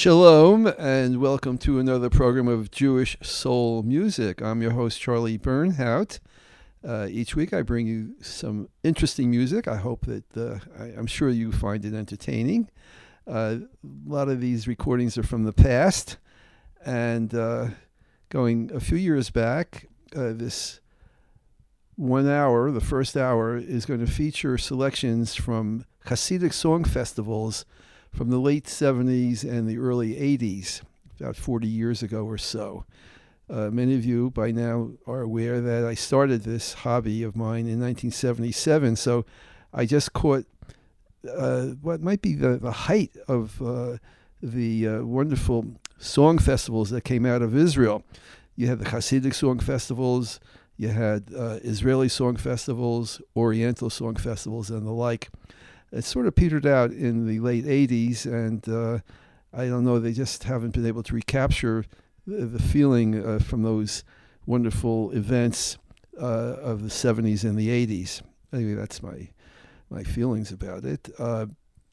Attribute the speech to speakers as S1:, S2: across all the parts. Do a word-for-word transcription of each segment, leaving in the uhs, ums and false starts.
S1: Shalom and welcome to another program of Jewish Soul Music. I'm your host, Charlie Bernhout. Uh, each week I bring you some interesting music. I hope that, uh, I, I'm sure you find it entertaining. Uh, a lot of these recordings are from the past. And uh, going a few years back, uh, this one hour, the first hour, is going to feature selections from Hasidic song festivals from the late seventies and the early eighties, about forty years ago or so. Uh, many of you by now are aware that I started this hobby of mine in nineteen seventy-seven, so I just caught uh, what might be the, the height of uh, the uh, wonderful song festivals that came out of Israel. You had the Hasidic song festivals, you had uh, Israeli song festivals, Oriental song festivals, and the like. It sort of petered out in the late eighties, and uh, I don't know, they just haven't been able to recapture the, the feeling uh, from those wonderful events uh, of the seventies and the eighties. Anyway, that's my my feelings about it. Uh,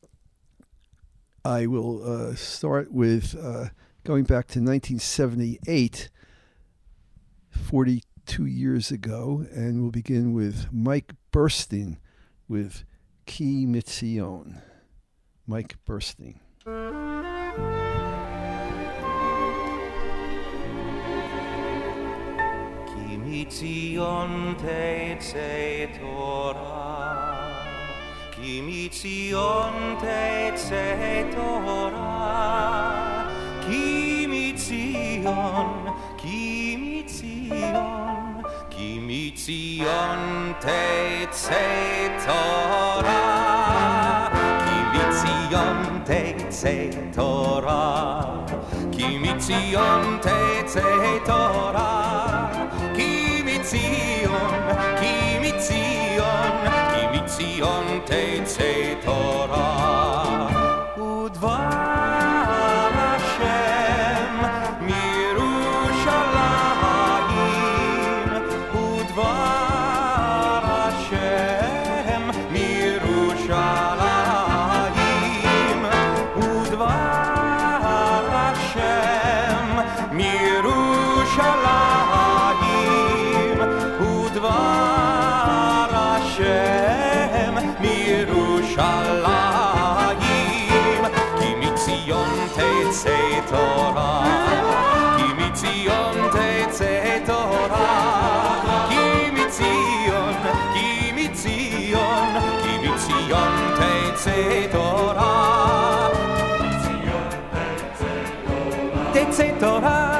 S1: I will uh, start with uh, going back to nineteen seventy-eight, forty-two years ago, and we'll begin with Mike Burstein with Ki Mitzion. Mike Burstein.
S2: Ki Mitzion tetzei Torah, Ki Mitzion tetzei Torah, Ki Mitzion, Ki Mitzion, Ki Mitzion tetzei Torah, Ki Mitzion tetzei Torah, Ki Mitzion tetzei Torah, Ki Mitzion, Ki Mitzion, Ki Mitzion tetzei Torah, Udvar Hashem mirushalayim, Udvar Hashem mirushalayim, Udvar Hashem mirushalayim, Udvar Hashem mirushalayim, Ki Mitzion tetzei Torah, Ki Mitzion tetzei Torah, Ki Mitzion, Ki Mitzion, Ki Mitzion tetzei Torah, tetzei Torah,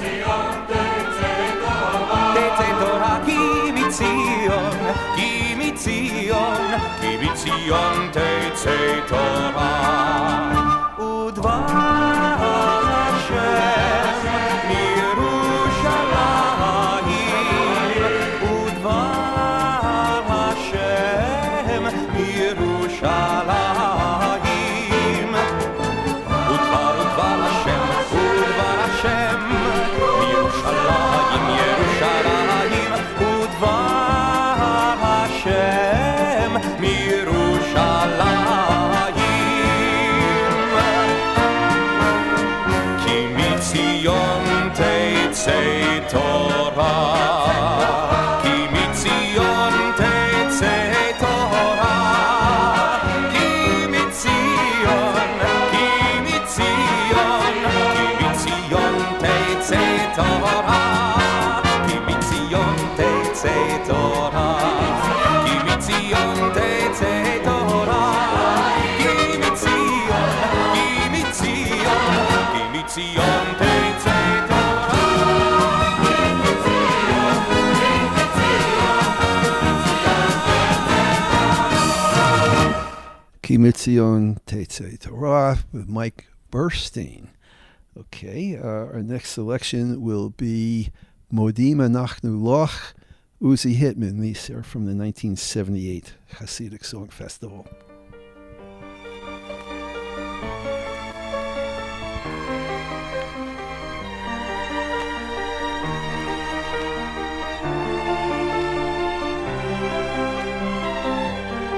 S2: tetzei Torah, Ki Mitzion, Ki Mitzion, Ki Mitzion tetzei Torah, Udvar Hashem mirushalayim, Udvar Hashem mirushalayim, Udvar, Udvar Hashem, Udvar Hashem mirushalayim, Yerushalayim, Udvar Hashem mirushalayim, Ki Mitzion tetzei Torah, Ki Mitzion tetzei Torah, Ki Mitzion, Ki Mitzion, Ki Mitzion tetzei Torah, Ki Mitzion tetzei Torah, Ki Mitzion tetzei Torah, Ki Mitzion, Ki Mitzion, Ki Mitzion tetzei
S1: Ki Mitzion tetzei Torah with Mike Burstein. Okay, uh, our next selection will be Modim Anachnu Loch, Uzi Hitman. These are from the nineteen seventy-eight Hasidic Song Festival.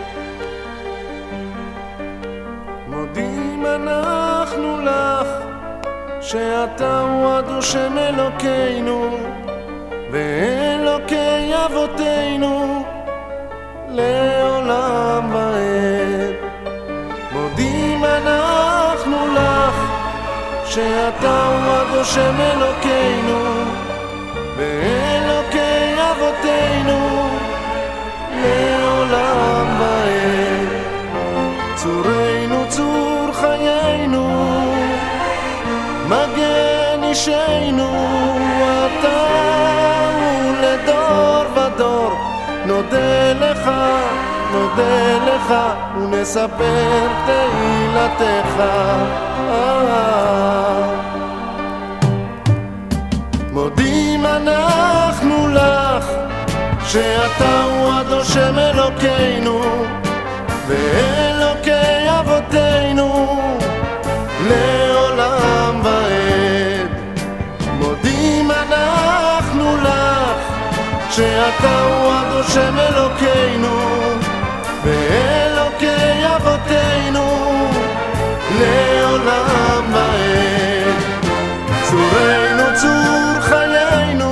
S3: מודים אנחנו לך שאתה הוא השם אלוקינו ואלוקי אבותינו לעולם ועד. מודים אנחנו לך שאתה הוא השם אלוקינו ואלוקי אבותינו לעולם ועד. צורנו צור חיינו מגן אישנו אתה ולדור ודור נודה לך נודה לך ונספר תהילתך. מודים אנחנו לך שאתה הוא השם אלוקינו ואלוקי אבותינו לעולם ועד. מודים אנחנו לך שאתה הוא השם אלוקינו ואלוקי אבותינו לעולם ועד. צורנו צור חיינו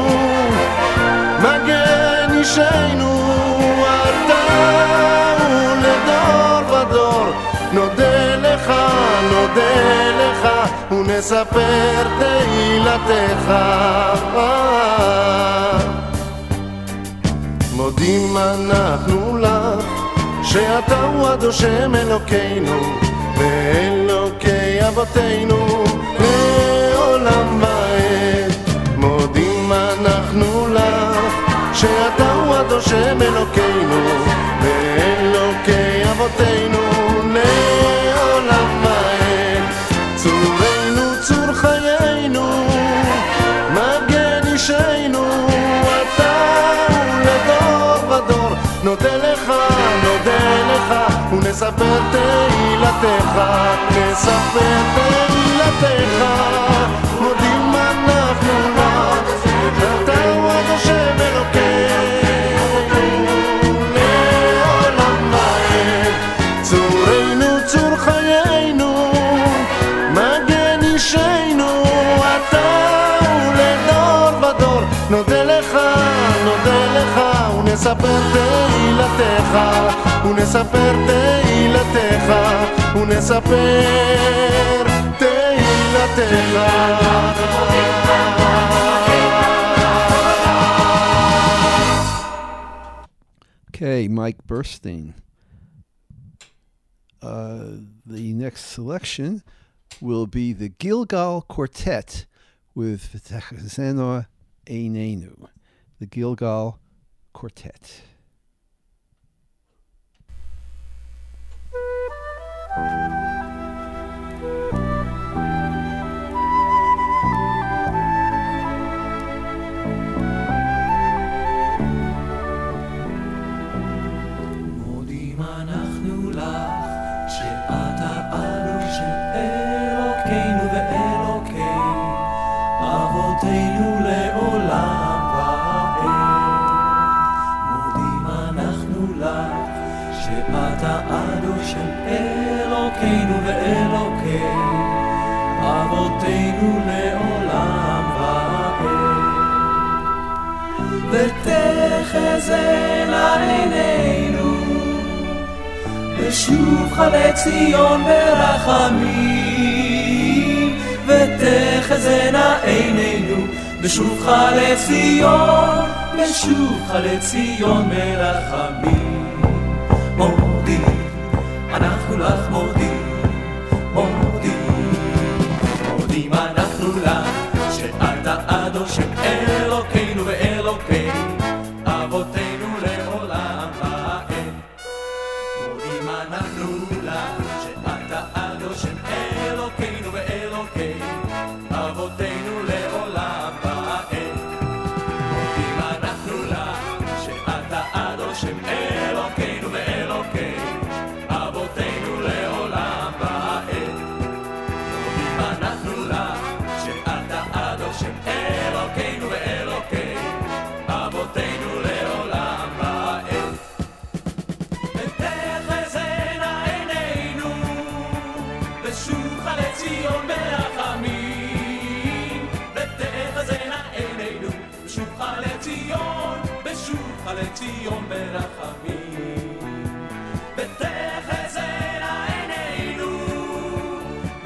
S3: מגן אישנו אתה ולדור ודור נודה לך נודה לך ונספר תהילתך. מודים אנחנו לך שאתה הוא השם אלוקינו ואלוקי אבותינו לעולם ועד. מודים אנחנו לך שאתה הוא השם אלוקינו ואלוקי אבותינו לעולם ועד. צורנו צור חיינו מגן אישנו אתה ולדור ודור נודה לך נודה לך ונספר תהילתך נספר תהילתך. מודים אנחנו לך אתה הוא השם אלוקינו לעולם ועד. צורנו צור חיינו מגן אישנו אתה ולדור ודור נודה לך נודה לך ונספר תהילתך ונספר תהילתך ונספר תהילתך.
S1: Okay, Mike Burstein. Uh, the next selection will be the Gilgal Quartet with V'techazeno Einenu. The Gilgal Quartet.
S4: אלוקינו ואלוקי אבותינו לעולם ועד. ותחזינה עינינו ושובך לציון ברחמים. ותחזינה עינינו ושובך לציון ושובך לציון ברחמים. מודים אנחנו לך מודים, מודים, מודים אנחנו לך שאתה השם אלוקינו ואלוקי אבותינו לעולם ועד. מודים אנחנו לך שאתה השם אלוקינו ואלוקי אבותינו לעולם ועד. מודים אנחנו לך שאתה השם אלוקינו ואלוקי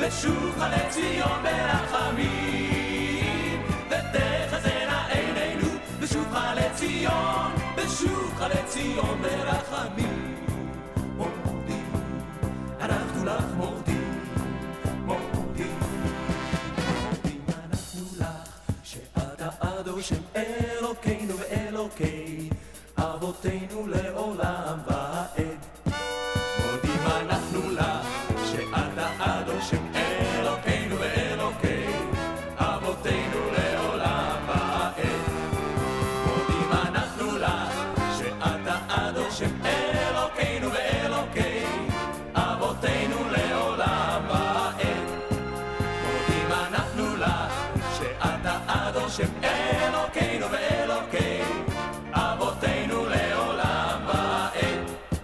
S4: בשובך לציון ברחמים, ותחזינה עינינו בשובך לציון, בשובך לציון ברחמים. מורדים, אנחנו לך מורדים, מורדים, מורדים אנחנו לך, שאתה אדושם אלוקינו ואלוקי אבותינו לעולם ועד. מורדים אנחנו לך, שאתה אדושם אלוקינו ואלוקי אבותינו לעולם ועד. מורדים אנחנו לך, שאתה אדושם אלוקינו ואלוקי אבותינו לעולם ועד. מורדים אנחנו לך, שאתה אדושם אלוקינו ואלוקי אבותינו לעולם ועד.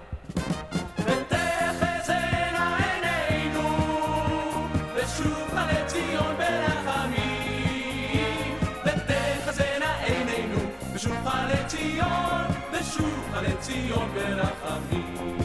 S4: ותחזינה עינינו בשובך לציון ברחמים, ותחזינה עינינו בשובך לציון, בשובך לציון ברחמים.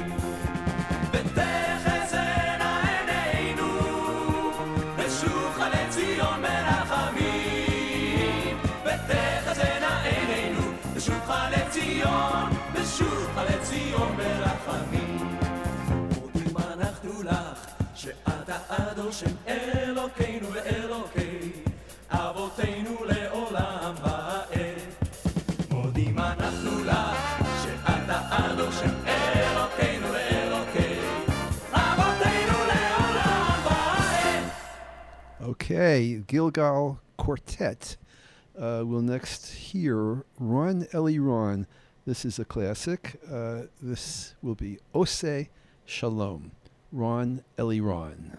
S4: ותחזינה עינינו בשובך לציון ברחמים, ותחזינה עינינו בשובך לציון, בשובך לציון ברחמים. מורדים אנחנו לך, שאתה אדושם אלוקינו ואלוקי אבותינו לעולם ועד. מורדים אנחנו לך, שאתה אדושם אלוקינו ואלוקי אבותינו לעולם ועד.
S1: Okay, Gilgal Quartet. Uh, we'll next hear Ron Eli Ron. This is a classic. Uh, this will be Ose Shalom. Ron Eli Ron.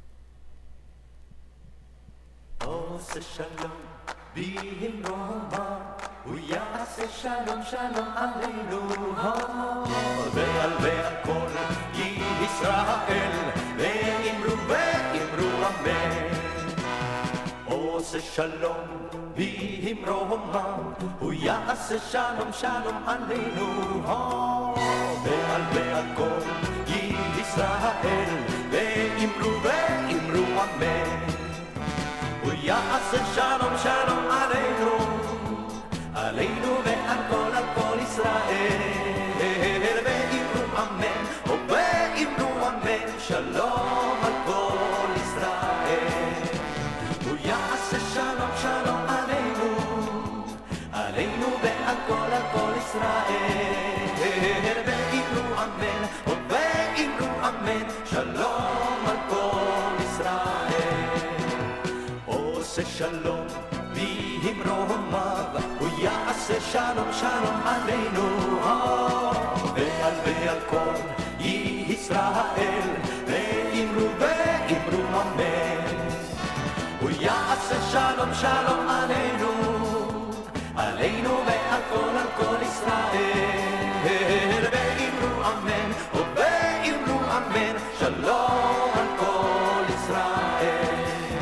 S4: עושה שלום במרומה, הוא יעשה שלום שלום עלינו, ועל והכל ישראל, ואמרו ואמרו אמן. עושה שלום במרומה, הוא יעשה שלום שלום עלינו, ועל והכל ישראל, ואמרו ואמרו אמן. הוא יעשה שלום שלום עלינו, עלינו ועל כל על כל ישראל, ואמרו אמן, ואמרו אמן, שלום על כל ישראל. הוא יעשה שלום שלום עלינו, עלינו ועל כל על כל ישראל, ואמרו אמן, ואמרו אמן, שלום על כל ישראל. עושה שלום במרומיו, הוא יעשה שלום שלום עלינו, ועל ועל כל ישראל, ואמרו ואמרו אמן. הוא יעשה שלום שלום עלינו, עלינו ועל כל על כל ישראל, ואמרו אמן, ואמרו אמן, שלום על כל ישראל.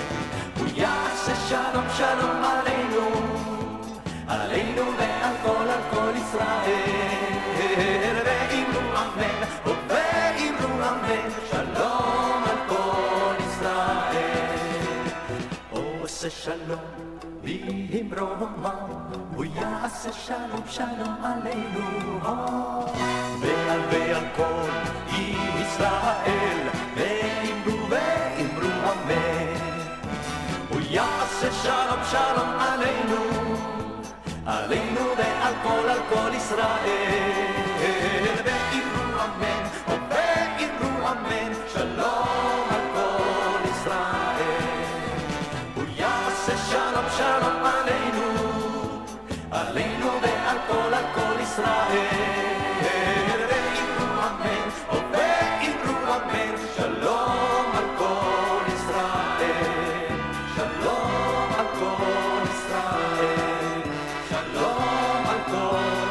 S4: שלום שלום עלינו, עלינו ועל כל על כל ישראל, ואמרו אמן, ואמרו אמן, שלום על כל ישראל. עושה שלום במרומיו, הוא יעשה שלום שלום עלינו, ועל ועל כל ישראל, ואמרו ואמרו אמן. הוא יעשה שלום שלום עלינו, עלינו ועל כל על כל ישראל, ואמרו אמן, ואמרו אמן, שלום על כל ישראל. הוא יעשה שלום שלום עלינו, עלינו ועל כל על כל ישראל, ואמרו אמן, ואמרו אמן, שלום על כל ישראל. שלום על כל ישראל, שלום על כל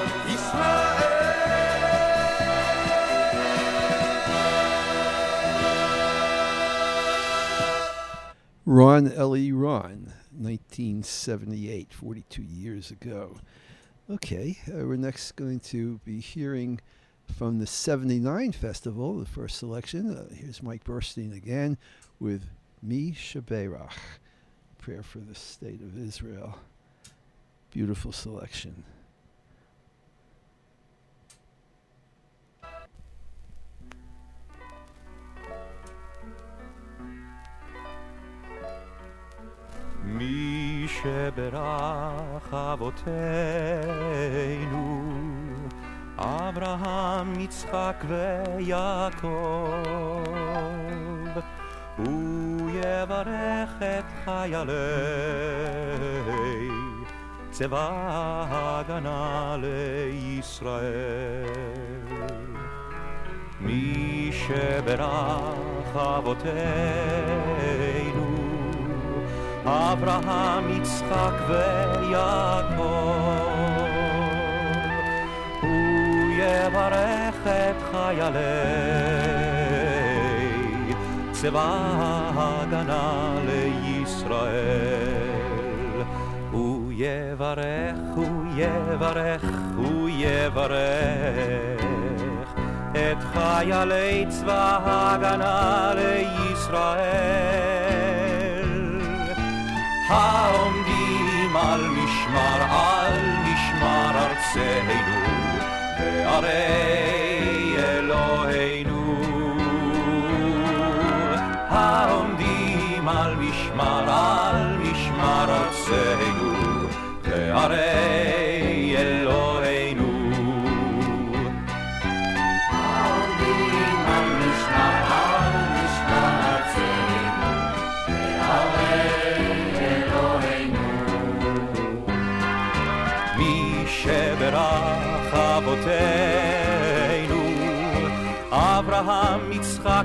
S4: ישראל.
S1: Ron Eli Ron, nineteen seventy-eight, forty-two years ago. Okay, uh, we're next going to be hearing from the seventy-nine festival, the first selection. Uh, here's Mike Burstein again with Mi Sheberach, prayer for the state of Israel. Beautiful selection.
S2: מי שברך אבותינו אברהם, יצחק ויעקב, הוא יברך את חיילי צבא ההגנה לישראל. מי שברך אבותינו אברהם, יצחק ויעקב, הוא יברך את חיילי צבא ההגנה לישראל. הוא יברך, הוא יברך, הוא יברך את חיילי צבא ההגנה לישראל, העומדים על משמר, על משמר ארצנו וערי אלוהינו, העומדים על משמר, על משמר ארצנו וערי אלוהינו, העומדים על משמר, על משמר ארצנו וערי אלוהינו. מי שברך אבותינו אברהם, יצחק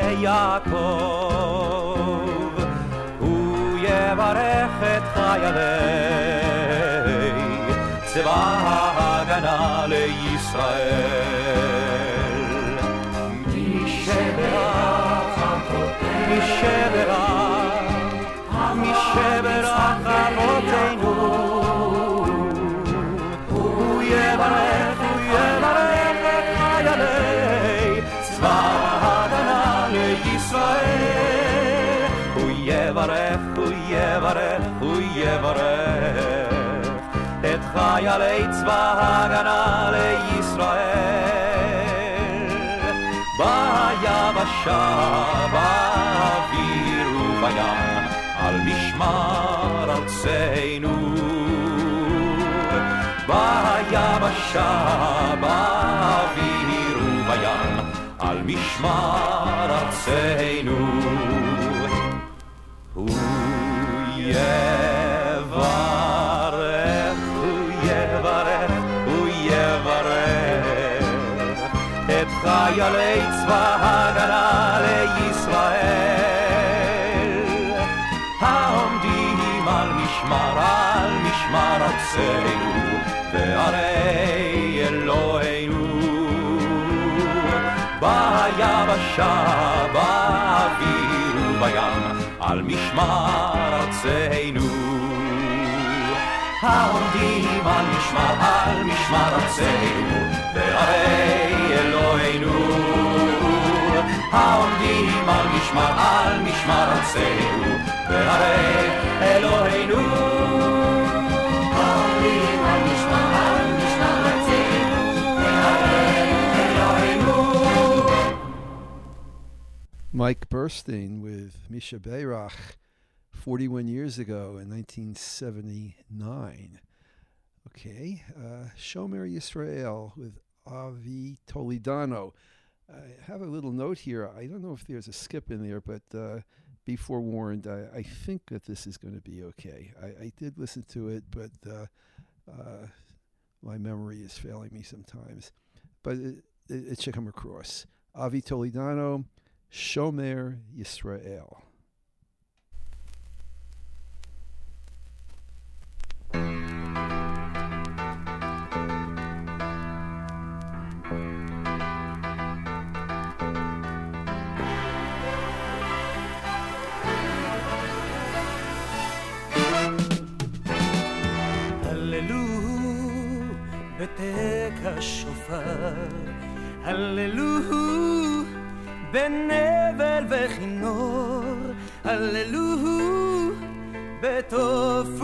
S2: ויעקב, הוא יברך את חיילי צבא ההגנה לישראל. מי שברך אבותינו, מי שברך, מי שברך אבותינו, הוא יברך, הוא יברך את חיילי צבא ההגנה לישראל. הוא יברך, הוא יברך, הוא יברך את חיילי צבא ההגנה לישראל. ביבשה, באוויר ובים, על משמר ארצנו, ביבשה, באוויר ובים, על משמר ארצנו. הוא יברך, הוא יברך, הוא יברך את חיילי צבא ההגנה לישראל, העומדים על משמר, על משמר ארצנו וערי אלוהינו, ביבשה, באוויר ובים, על משמר ארצנו, העומדים על משמר, על משמר ארצנו וערי אלוהינו, העומדים על משמר, על משמר ארצנו וערי אלוהינו, העומדים על משמר, על משמר ארצנו וערי אלוהינו.
S1: Mike Burstein with Mi Sheberach, forty-one years ago in nineteen seventy-nine. Okay, uh, Shomer Yisrael with Avi Toledano. I have a little note here. I don't know if there's a skip in there, but uh, be forewarned, I, I think that this is going to be okay. I, I did listen to it, but uh, uh, my memory is failing me sometimes. But it, it, it should come across. Avi Toledano, Shomer Yisrael.
S5: בתק השופר, הללו בנבל וכינור, הללוהו בטוב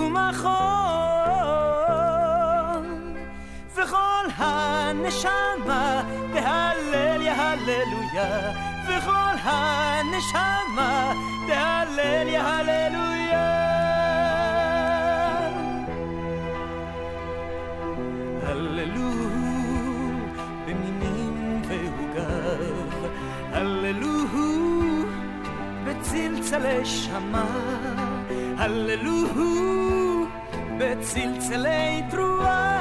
S5: ומחול וכל הנשמה תהלל יהללויה וכל הנשמה תהלל יהללויה הללוהו במינים והוגב הללוהו בצלצלי שמה הללוהו בצלצלי תרועה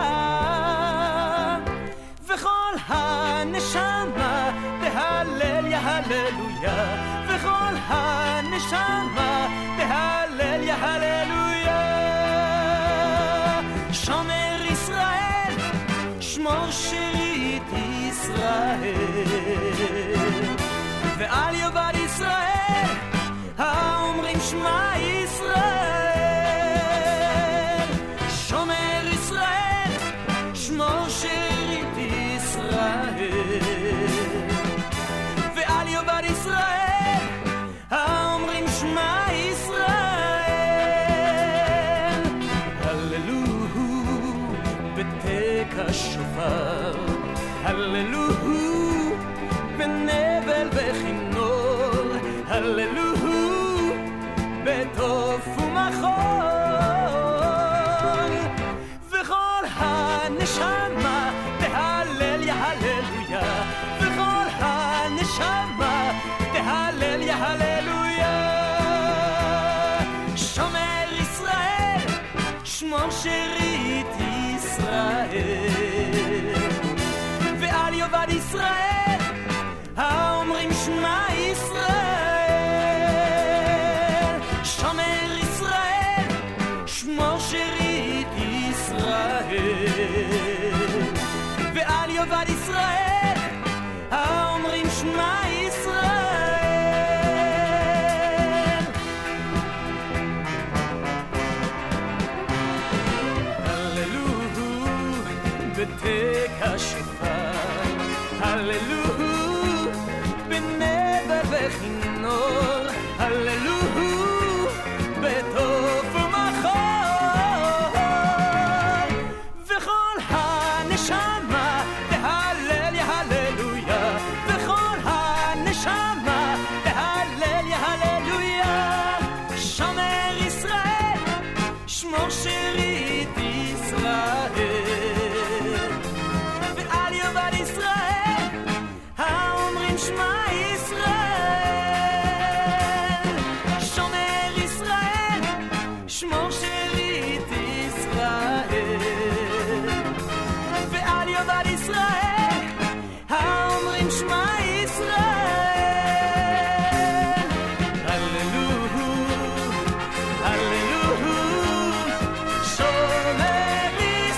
S5: וכל הנשמה תהלל יהללויה וכל הנשמה תהלל יהללויה שומר ישראל שמור שארית ישראל ועל יאבד ישראל האומרים שמע ישראל שומר ישראל שמור שארית ישראל ועל יאבד ישראל האומרים שמע ישראל הללוהו בתק השופר הללוהו בנבל וכינור הללוהו בטוב ומחול וכל הנשמה תהלל יהללויה וכל הנשמה תהלל יהללויה שומר ישראל שמור שארית ישראל ועל יאבד ישראל האומרים שמע ישראל שומר ישראל שמור שארית ישראל ועל יאבד ישראל האומרים שמע ישראל הללוהו בתק השופר הללוהו בנבל וכינור הללוהו בטוב ומחול וכל הנשמה תהלל יהללויה וכל הנשמה תהלל יהללויה שומר ישראל שמור שארית ישראל ועל יאבד ישראל האומרים שמע ישראל שומר ישראל שמור שארית ישראל ועל יאבד ישראל האומרים שמע ישראל הללוהו הללוהו שומר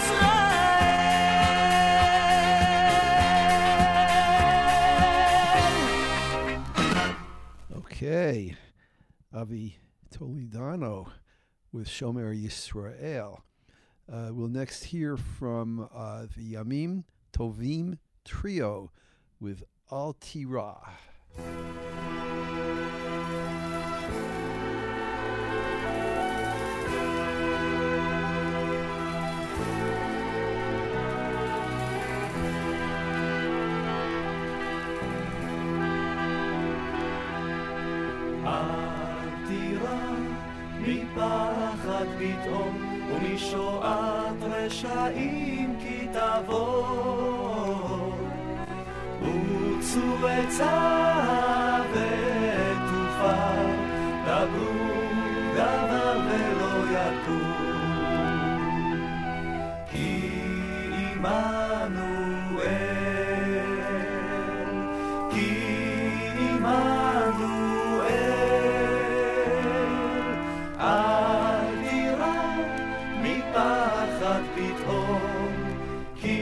S5: ישראל
S1: Okay, Avi Toledano with Shomer Yisrael. Uh, we'll next hear from uh, the Yamim Tovim Trio with Al Tira.
S4: מפחד פתאום ומשועת רשעים כי תבוא וצאו עצה ותופה דברו דבר ולא יקום כי עמנואל כי עמנואל אל תירא מפחד פתאום כי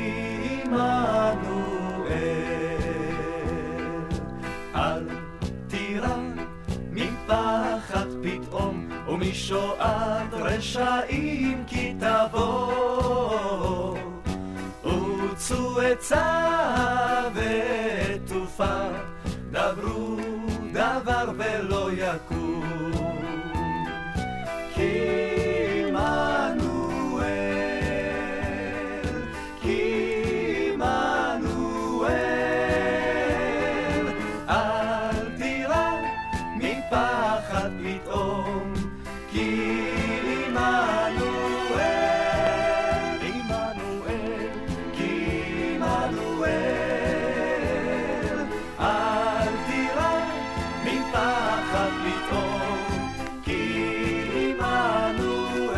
S4: עמנואל אל תירא מפחד פתאום ומשועת רשעים כי תבוא וצאו עצה ותופה דברו דבר דבר ולא יקום. כי עמנואל, כי עמנואל, אל תירא מפחד פתאום, כי עמנואל, עמנואל, כי עמנואל, אל תירא מפחד פתאום, כי עמנואל,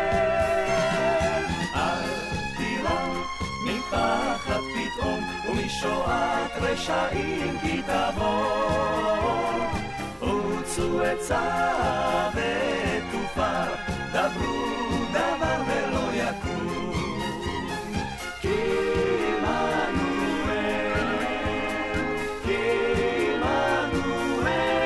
S4: אל תירא מפחד פתאום, ומשועת רשעים כי תבוא. רוצו עצה ותופר, דברו דבר ולא יקום. כי עמנואל, כי עמנואל,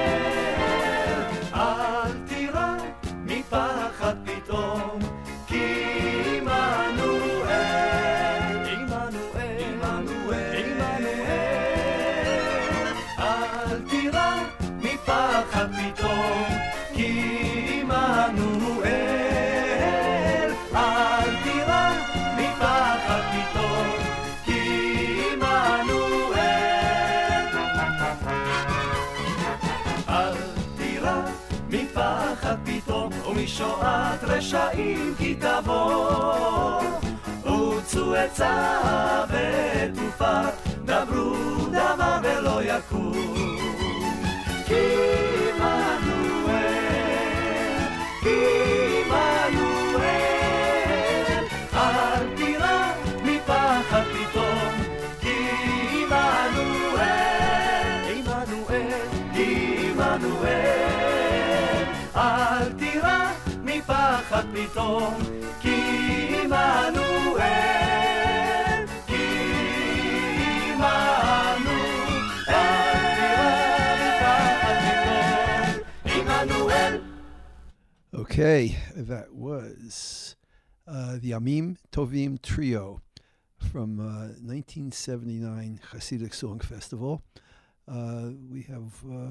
S4: אל תירא מפחד פתאום, כי עמנואל, עמנואל, עמנואל, אל תירא מפחד פתאום, כי עמנואל, אל תירא מפחד פתאום, כי עמנואל, אל תירא מפחד פתאום, ומשועת רשעים כי תבוא. רוצו עצה ותופר, דברו דבר ולא יקום. כי עמנואל, כי עמנואל, אל תירא מפחד פתאום, כי עמנואל, עמנואל, כי עמנואל, אל תירא מפחד פתאום, כי עמנואל, כי עמנואל.
S1: Okay, that was uh, the Yamim Tovim Trio from uh, nineteen seventy-nine Hasidic Song Festival. Uh, we have uh,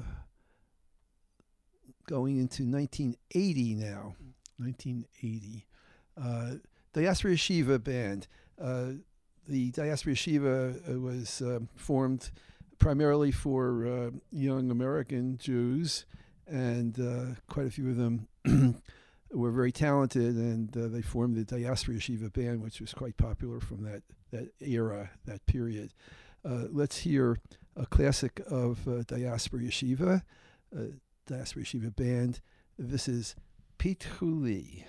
S1: going into nineteen eighty now, nineteen eighty. Uh, Diaspora Yeshiva Band. Uh, the Diaspora Yeshiva uh, was uh, formed primarily for uh, young American Jews, and uh, quite a few of them were very talented, and uh, they formed the Diaspora Yeshiva Band, which was quite popular from that, that era, that period. Uh, let's hear a classic of uh, Diaspora Yeshiva, uh, Diaspora Yeshiva Band. This is Pitchu Li.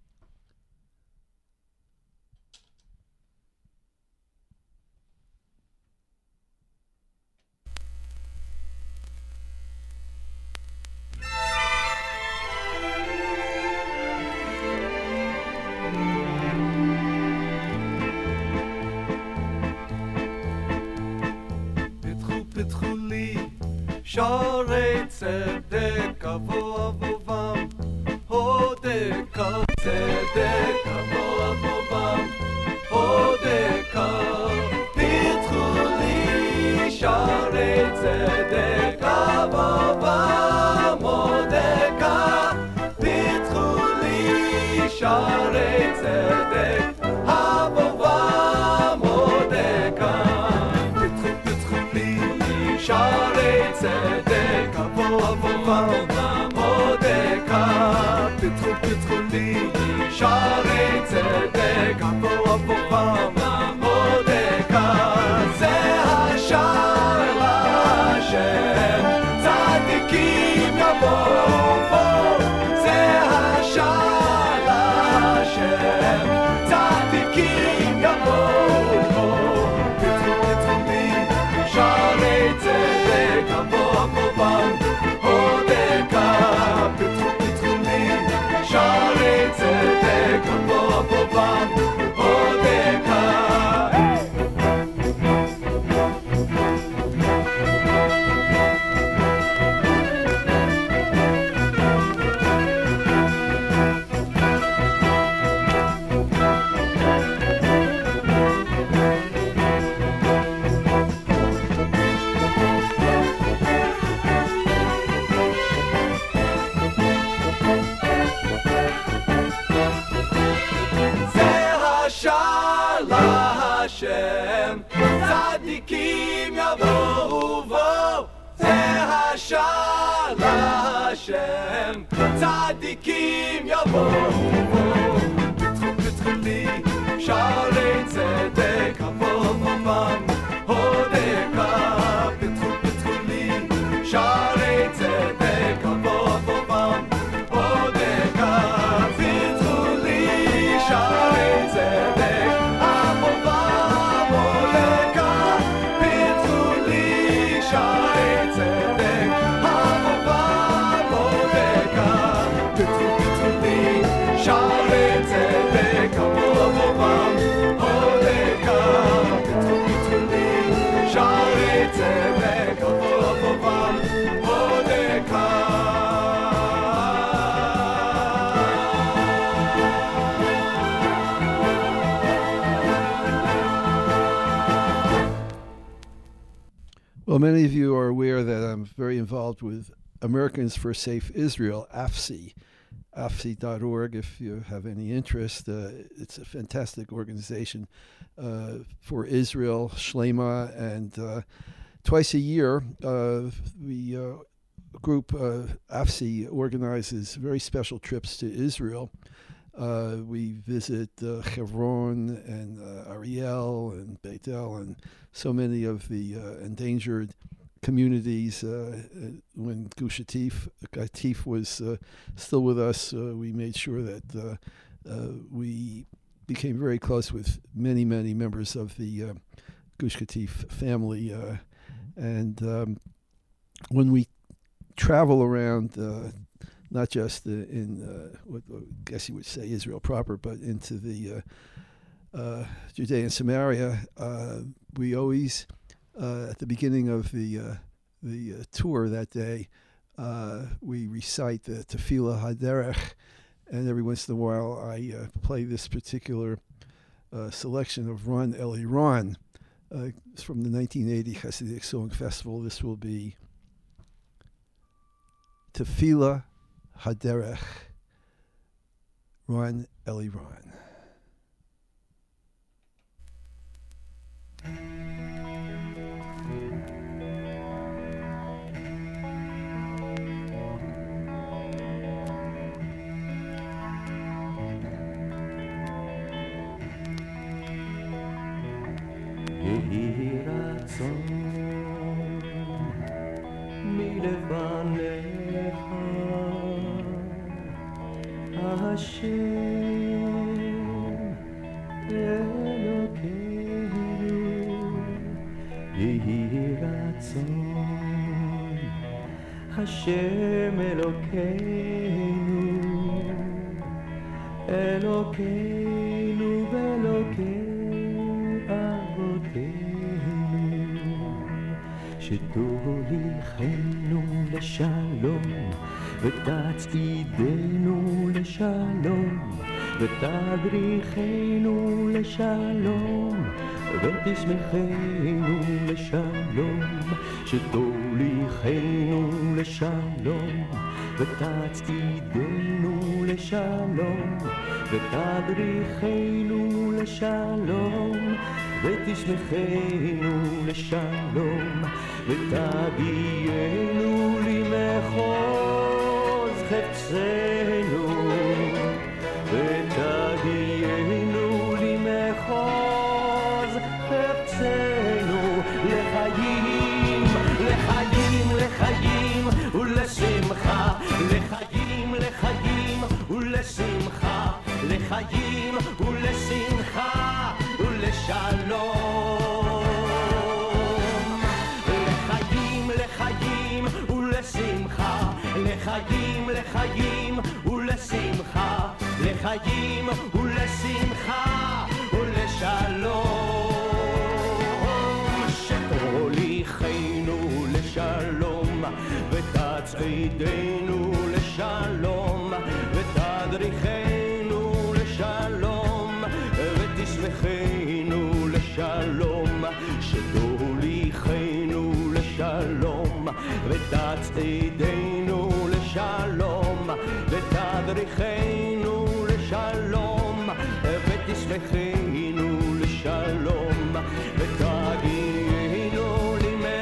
S4: שערי צדק אבו אבובם, הודקה צדק אבו אבובם, הודקה פתחו לי שערי צדק אבובם, הודקה פתחו לי שערי צדק אבובם, הודקה פתחו פתחו לי שערי צדק אבו אבובם, הודקה פתחו פתחו לי שערי צדק אבו אבובם, הודקה זה השער להשם, צדיקים יבואו בו, זה השער להשם, צדיקים יבואו בו, פתחו פתחו לי שערי צדק אבו אבובם, הודקה פתחו פתחו לי שערי צדק אבו אבובם, הודקה יבואו בו, זה השער להשם, צדיקים יבואו בו, פתחו פתחו לי שערי צדק הבובם, הודקה, פתחו פתחו לי שערי צדק הבובם, הודקה, פתחו לי שערי צדק הבובם, הודקה, פתחו לי שערי צדק הבובם, הודקה, פתחו פתחו לי שערי צדק הבובם, הודקה, פתחו פתחו לי שערי צדק הבובם, הודקה.
S1: Well, many of you are aware that I'm very involved with Americans for Safe Israel, A F S I, A F S I dot org if you have any interest. Uh, it's a fantastic organization uh, for Israel, Shlema, and uh, twice a year, uh, we uh, group uh, A F S I organizes very special trips to Israel. Uh, we visit uh, Hebron and uh, Ariel and Beit El and so many of the uh, endangered communities. Uh, when Gush Katif, Katif was uh, still with us, uh, we made sure that uh, uh, we became very close with many, many members of the uh, Gush Katif family. Uh, and um, when we travel around, uh, not just uh, in uh, what I guess you would say Israel proper, but into the uh, uh, Judea and Samaria, uh, we always, uh, at the beginning of the uh, the uh, tour that day, uh, we recite the Tefillah Haderech, and every once in a while I uh, play this particular uh, selection of Ron Eli Ron. Uh, it's from the nineteen eighty Hasidic Song Festival. This will be Tefillah Haderech, Ron Eli Ron.
S2: יהי רצון מלבניך השם אלוקינו, יהי רצון השם אלוקינו, אלוקינו ואלוקי אבותינו, שתוליכנו לשלום ותצעידנו לשלום ותדריכנו לשלום ותשמחנו לשלום, שתוליכנו לשלום ותצעידנו לשלום ותדריכנו לשלום ותשמחנו לשלום ותגיענו למחוז חפצנו ותגיענו למחוז חפצנו, לחיים, לחיים, לחיים ולשמחה, לחיים, לחיים ולשמחה, לחיים ולשמחה ולשלום, לחיים, לחיים ולשמחה, לחיים, לחיים ולשמחה, לחיים ולשמחה ולשלום, שתוליכנו לשלום ותצעידנו לשלום ותדריכנו לשלום ותשמחנו לשלום, שתוליכנו לשלום ותצעידנו לשלום ותדריכנו לשלום ותשמחנו לשלום ותגיענו למחוז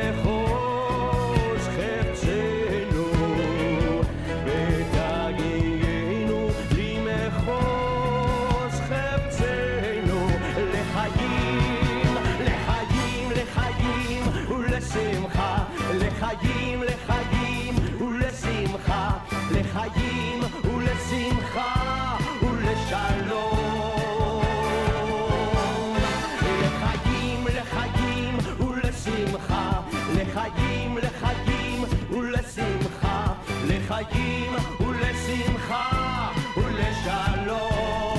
S4: לחיים ולשמחה ולשלום.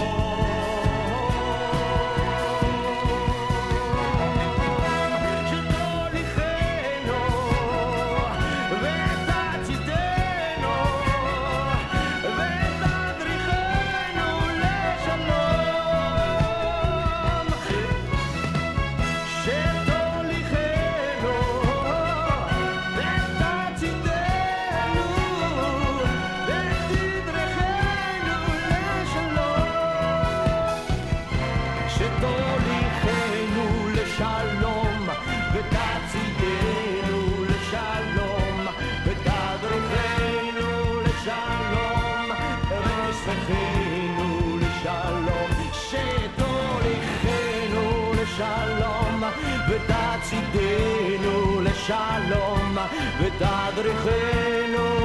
S4: ותצידנו לשלום ותדריכנו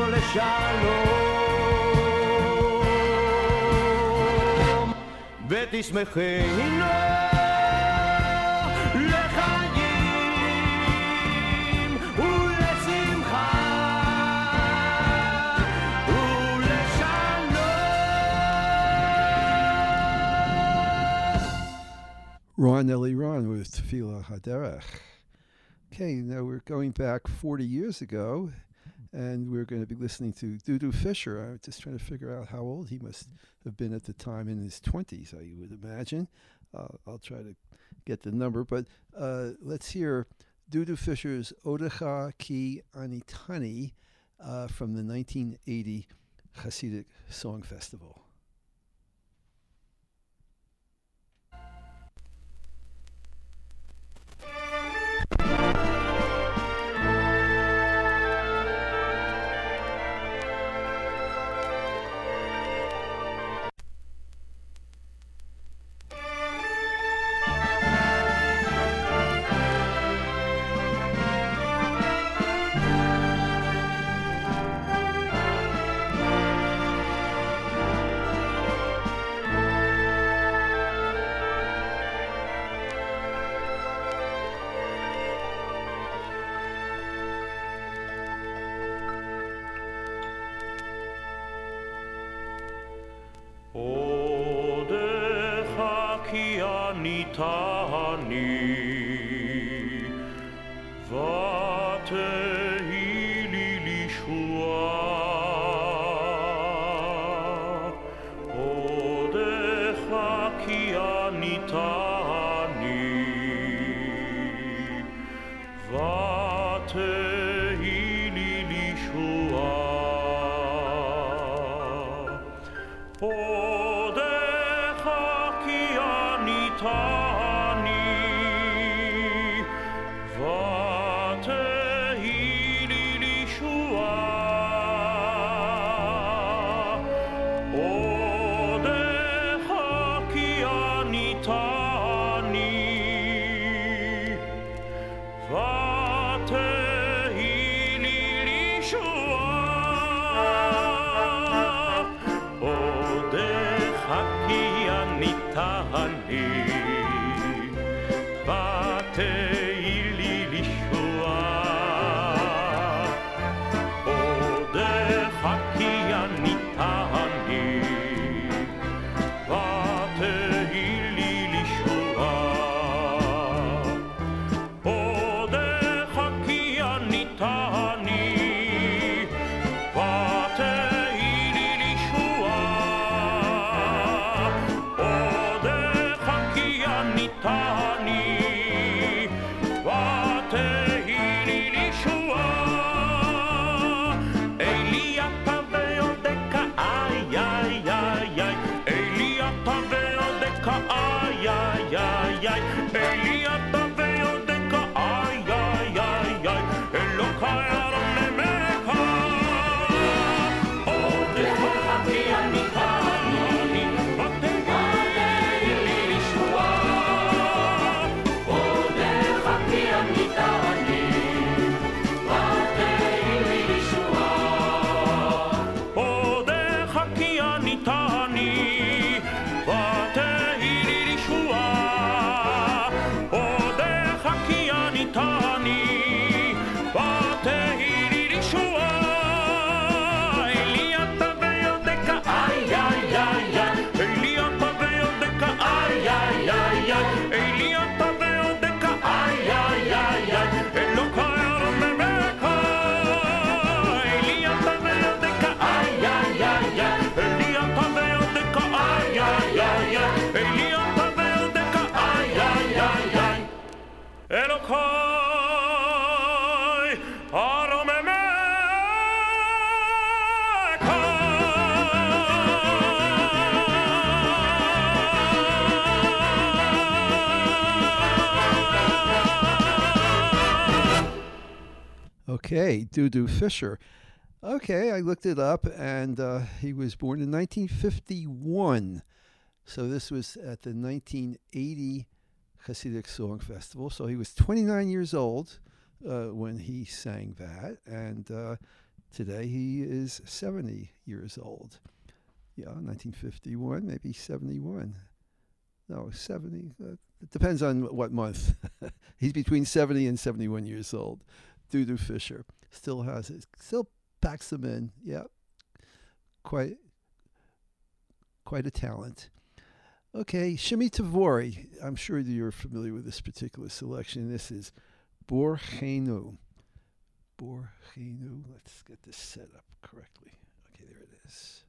S4: לשלום ותשמחנו לחיים ולשמחה
S1: Ron Eli Ron with Tefillah Haderech. Okay, now we're going back forty years ago, and we're going to be listening to Dudu Fisher. I was just trying to figure out how old he must have been at the time, in his twenties, I would imagine. Uh, I'll try to get the number, but uh, let's hear Dudu Fisher's Odecha Ki Anitani uh, from the nineteen eighty Hasidic Song Festival.
S5: Tani,
S1: Okay, Dudu Fisher. Okay, I looked it up, and uh, he was born in nineteen fifty-one. So this was at the nineteen eighty Hasidic Song Festival. So he was twenty-nine years old uh, when he sang that, and uh, today he is seventy years old. Yeah, nineteen fifty-one, maybe seventy-one. No, seventy. Uh, it depends on what month. He's between seventy and seventy-one years old. Dudu Fisher still has it. Still packs them in. Yeah, quite, quite a talent. Okay, Shimi Tavori. I'm sure that you're familiar with this particular selection. This is Borchenu. Borchenu. Let's get this set up correctly. Okay, there it is.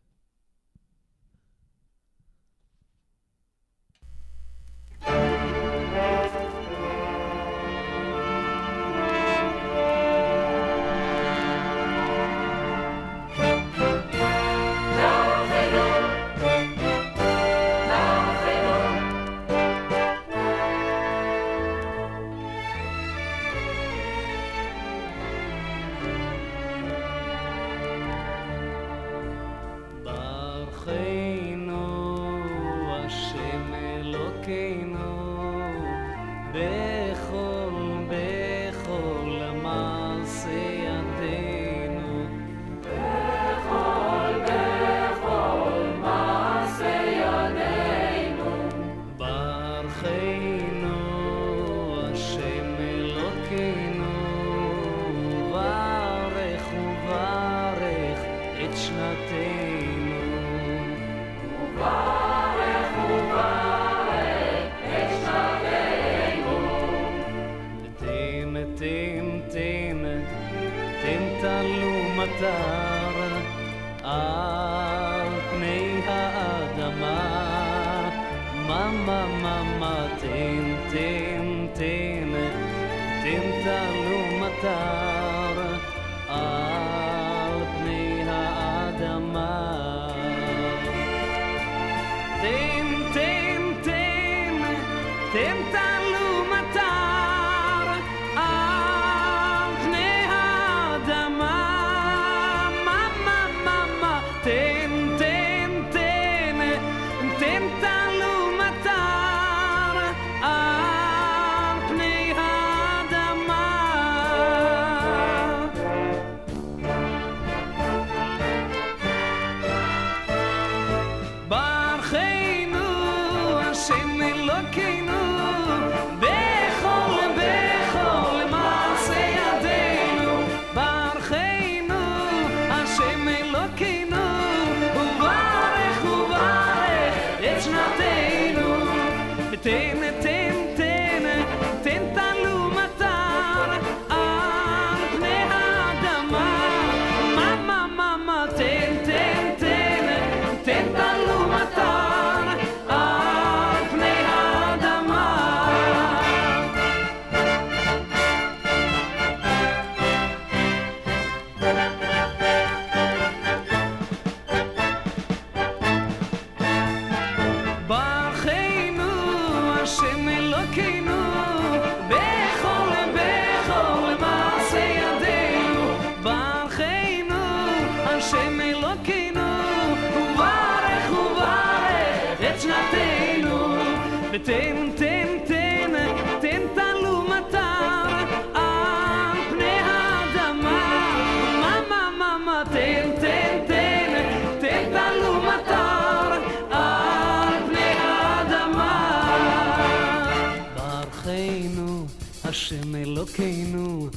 S6: השם אלוקינו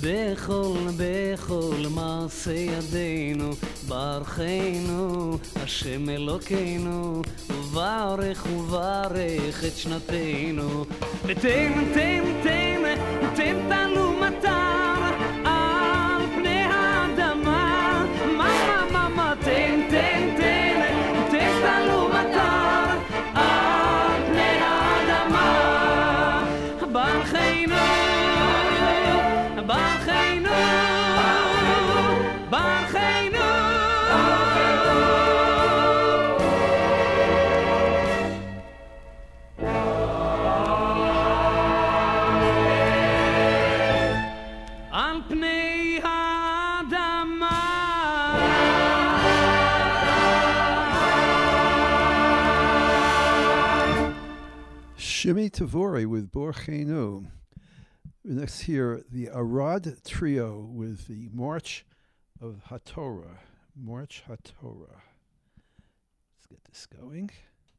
S6: בכל בכל מעשה ידינו ברכנו השם אלוקינו וברך וברך את שנתנו ותן תן תן תן תנו מטר על פני האדמה מה מה מה תן תן תן תן תנו מטר על פני האדמה ברכנו ברכנו ברכנו
S1: Shimi Tavori with Borchenu. Next here, the Arad Trio with the March of HaTorah. March HaTorah. Let's get this going.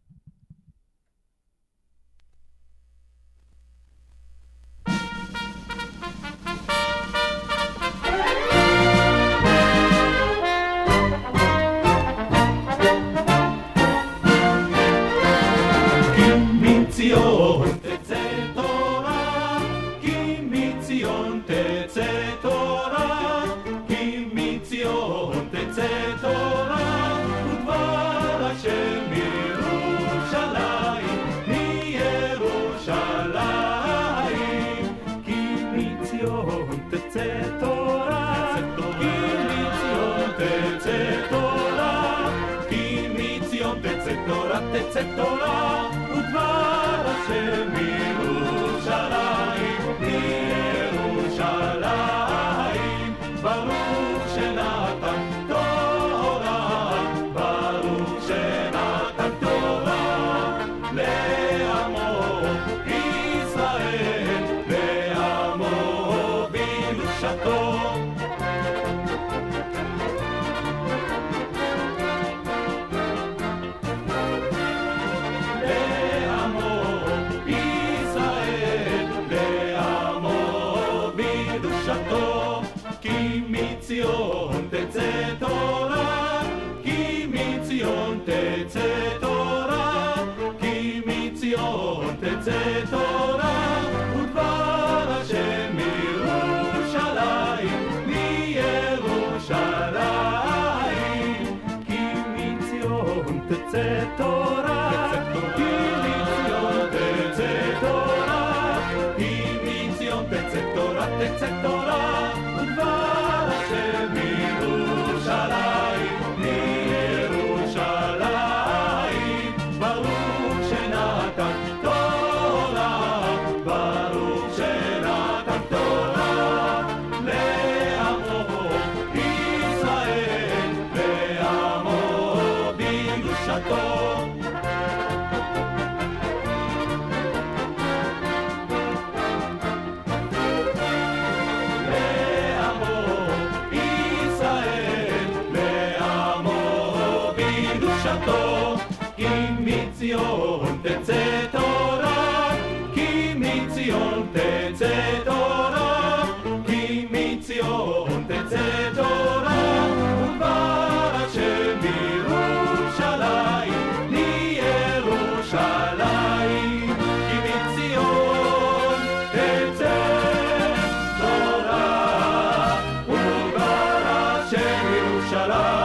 S2: מציון תצא תורה, כי מציון תצא תורה, כי מציון תצא תורה, ודבר השם מירושלים, מירושלים, כי מציון תצא תורה, כי מציון תצא תורה, כי מציון תצא תורה, תצא תורה, ודבר השם מירושלים, מירושלים, ברוך שנתן תורה, ברוך שנתן תורה, לעמו ישראל, לעמו בקדושתו. מציון תצא תורה, כי מציון תצא תורה, כי מציון תצא תורה, ודבר השם מירושלים, מירושלים, כי מציון תצא תורה, כי מציון תצא תורה, כי מציון תצא תורה, תצא תורה, ודבר השם מירושלים, מירושלים, ברוך שנתן תורה, ברוך שנתן תורה, לעמו ישראל, לעמו בקדושתו. מציון תצא תורה, כי מציון תצא תורה, כי מציון תצא תורה, ודבר השם מירושלים, מירושלים, כי מציון תצא תורה, ודבר השם מירושלים.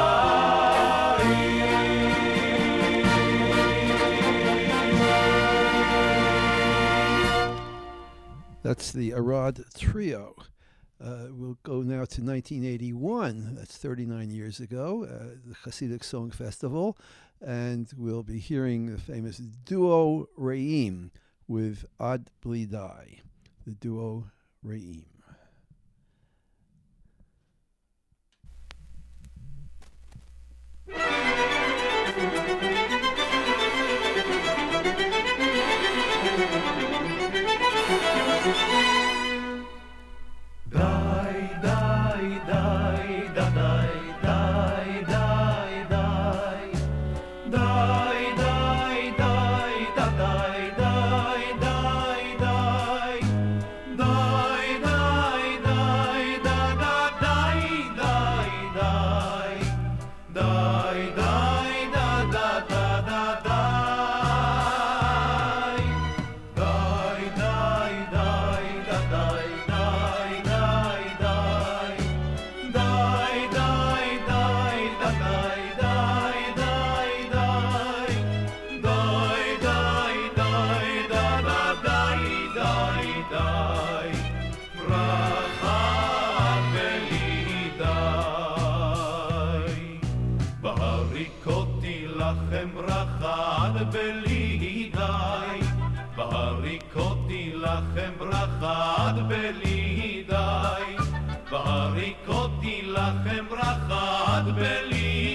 S1: That's the Arad Trio. Uh, we'll go now to nineteen eighty-one. That's thirty-nine years ago, uh, the Hasidic Song Festival. And we'll be hearing the famous duo Re'im with Ad Bli Dai. The duo Re'im.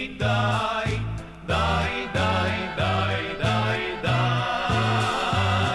S2: די, די, די, די, די.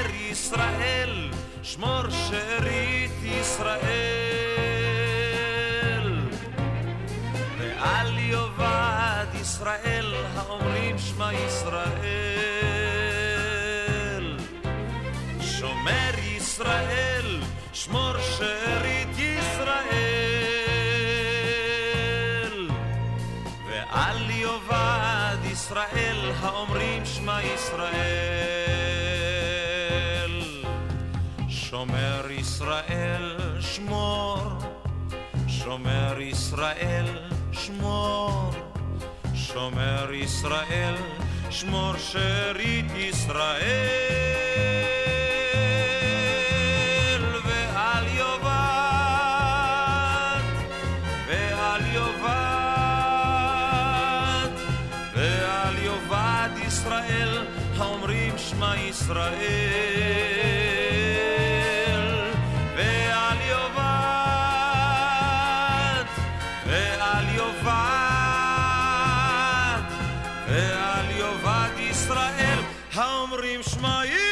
S7: שומר ישראל, שמור שארית ישראל. ואל יאבד ישראל האומרים שמע ישראל. שומר ישראל, שמור שארית ישראל. ואל יאבד ישראל האומרים שמע ישראל. שומר ישראל, שמור, שומר ישראל, שמור, שומר ישראל, שמור שארית ישראל. ואל יאבד, ואל יאבד, ואל יאבד ישראל האומרים שמע ישראל. ואל יאבד, ואל יאבד, ואל יאבד ישראל האומרים שמע ישראל.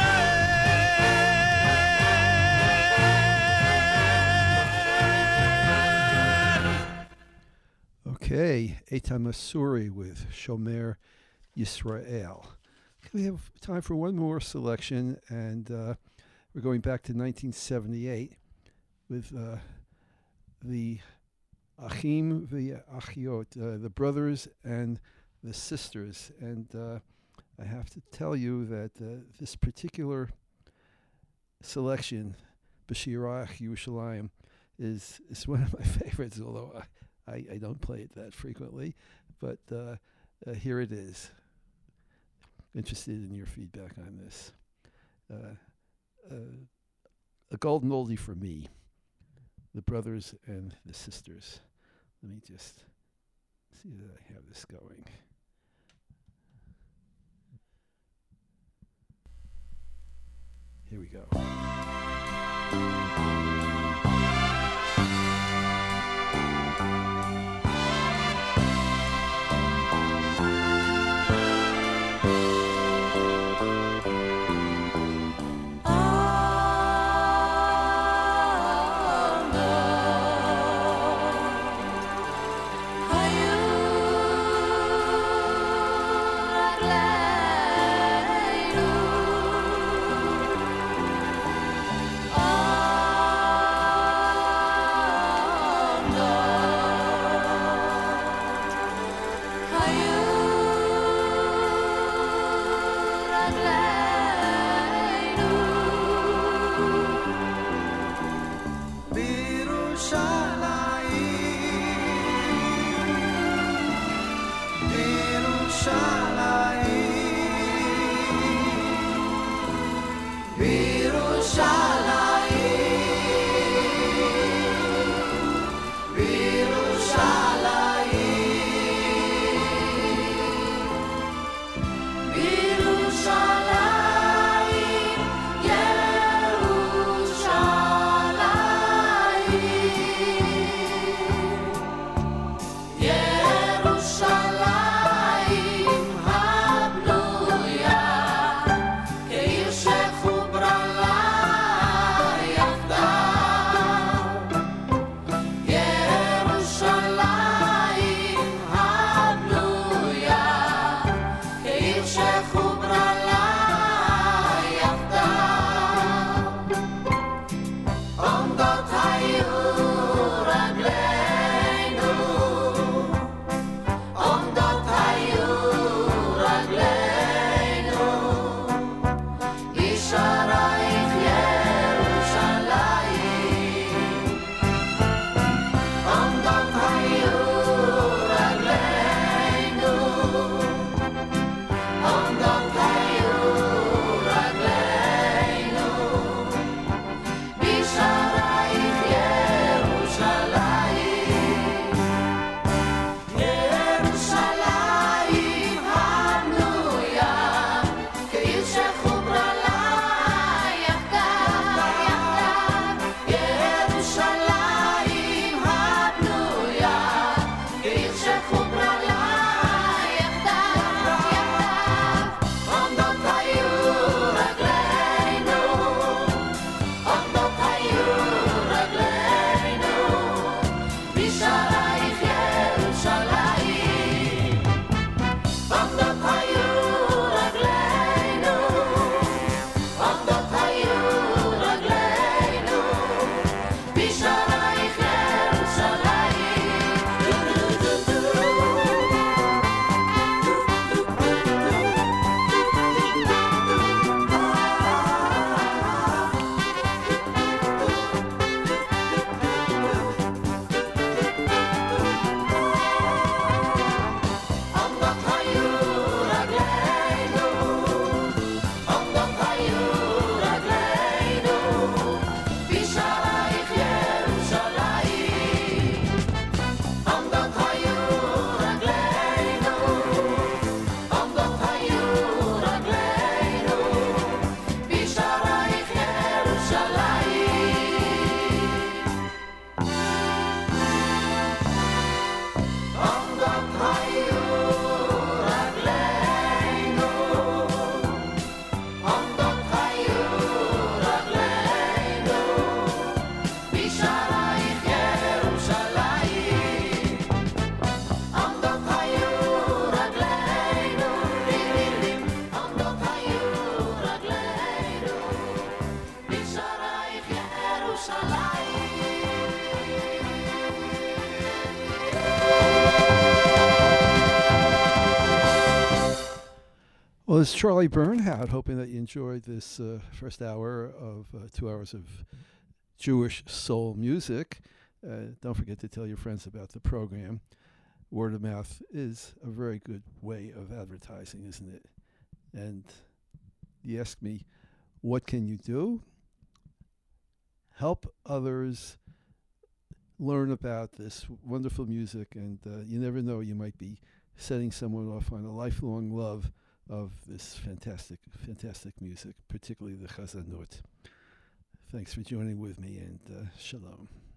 S1: Okay, Eitan Masuri with Shomer Yisrael. We have time for one more selection, and uh, we're going back to nineteen seventy-eight with uh, the Achim v'Achiot, uh, the brothers and the sisters. And uh, I have to tell you that uh, this particular selection, B'Shirach Yerushalayim, is is one of my favorites, although I, I, I don't play it that frequently. But uh, uh, here it is. Interested in your feedback on this. Uh, uh, a golden oldie for me, the brothers and the sisters. Let me just see that I have this going. Here we go.
S8: ירושלים,
S1: Well, it's Charlie Bernhardt, hoping that you enjoyed this uh, first hour of uh, two hours of Jewish soul music. Uh, don't forget to tell your friends about the program. Word of mouth is a very good way of advertising, isn't it? And you ask me, what can you do? Help others learn about this wonderful music, and uh, you never know, you might be setting someone off on a lifelong love of this fantastic, fantastic music, particularly the Chazanot. Thanks for joining with me, and uh, shalom.